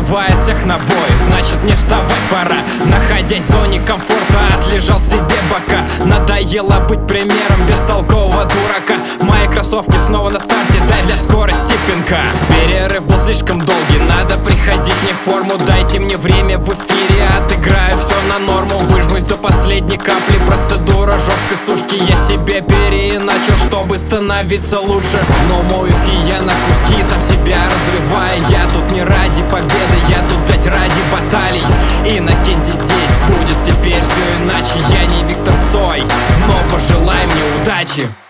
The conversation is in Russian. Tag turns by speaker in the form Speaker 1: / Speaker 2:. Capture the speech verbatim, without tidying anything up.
Speaker 1: вызывает всех на бой. Значит, не вставать пора. Находясь в зоне комфорта, отлежал себе бока. Надоело быть примером бестолкового дурака. Мои кроссовки снова на старте, дай для скорости пинка. Перерыв был слишком долгий, надо приходить не в форму. Дайте мне время в эфире, отыграю все на норму. Выжмусь до последней капли, процедура жесткой сушки. Я себе переиначил, чтобы становиться лучше. Но моюсь и я на куски, сам себя разрывая. Я тут не ради победы, я тут, блять, ради баталий. И Иннокентий здесь будет теперь все иначе. Я не Виктор Цой, но пожелай мне удачи.